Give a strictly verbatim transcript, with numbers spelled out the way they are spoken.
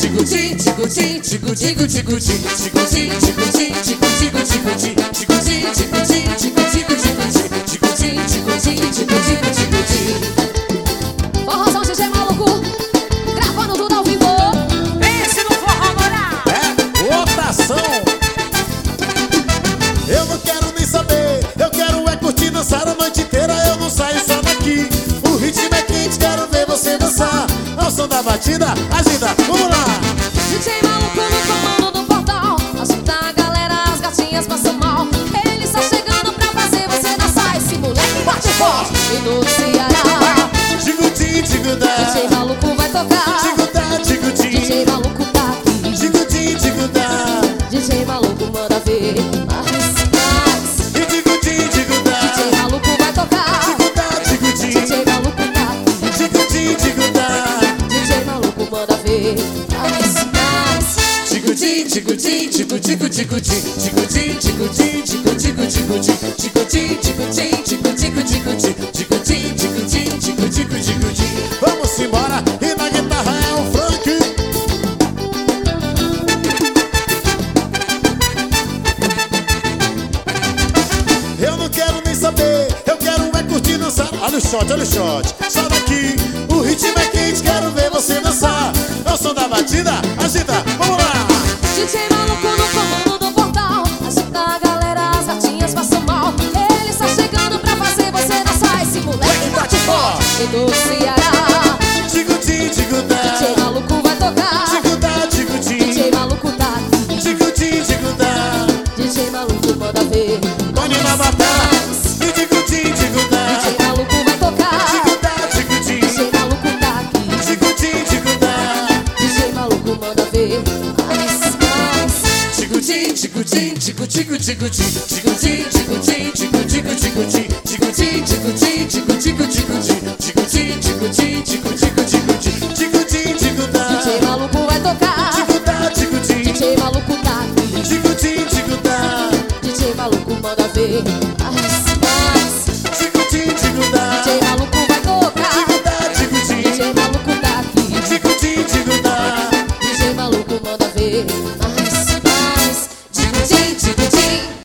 Tico-tim, tico-tim, tico-tico, tico-tim, tico-tim, tico-tim, tico-tico, tico-tim, tico-tim, tico-tim, tico-tico, tico-tim, tico-tim, tico-tim, tico-tico, tico-tim. Forrozão D J Maluco, gravando tudo ao vivo. Esse no forró moral é votação. Eu não quero nem saber, eu quero é curtir, dançar a noite inteira. Eu não saio só daqui. O ritmo é quente, quero ver você dançar. Ao som da batida, agita, vamos lá. D J Maluco no comando do portal, assusta a galera, as gatinhas passam mal. Ele está chegando pra fazer você dançar. Esse moleque bate forte e do Ceará. Tico-tim, tico-dá, D J Maluco vai tocar. tico-dá, tico-tim, D J Maluco tá aqui. tico-tim, tico-dá, D J Maluco manda ver. Mais, mais. e tico-tim, tico-dá, D J Maluco vai tocar. tico-dá, tico-tim, D J Maluco tá aqui. tico-tim, tico-dá, D J Maluco manda ver. Mais, mais. Tico-tim, tico-tim, tico-tico, tico-tim, tico-tim, tico-tim, tico-tico, tico-tim, tico-tim, tico-tim, tico-tico, tico-tim, tico-tim, tico-tim, tico-tico, tico-tim. vamos embora. E na guitarra é o Frank. Eu não quero nem saber, eu quero é curtir, dançar. Olha o shot, olha o shot. Só daqui, o ritmo é quente, quero ver você dançar. É o som da batida, agita, vamos lá. D J Maluco no comando do portal, assusta a galera, as gatinhas passam mal. Ele está chegando pra fazer você dançar. Esse moleque bate forte e do Ceará. Tico-tim, D J tico-dá, Maluco vai tocar. tico-dá, D tico-tim, J Maluco tá aqui. tico-tim, tico-dá, D J Maluco manda ver. Tony na batalha. E tico-tim, D tico-dá, J Maluco vai tocar. tico-dá, tico-tim, D J Maluco tá aqui. tico-tim, tico-dá, D J Maluco manda ver. Mais, mais. Tico-tim, tico-tim, tico-tico, tico-tim, tico-tim, tico-tim, tico-tico, tico-tim, tico-tim, tico-tim, tico-tico, tico-tim, tico-tim, tico-tim, tico-tico, tico-tim. tico-tim, tico-dá, D J Maluco vai tocar. tico-dá, tico-tim, D J Maluco tá aqui. tico-tim, tico-dá, D J Maluco manda ver.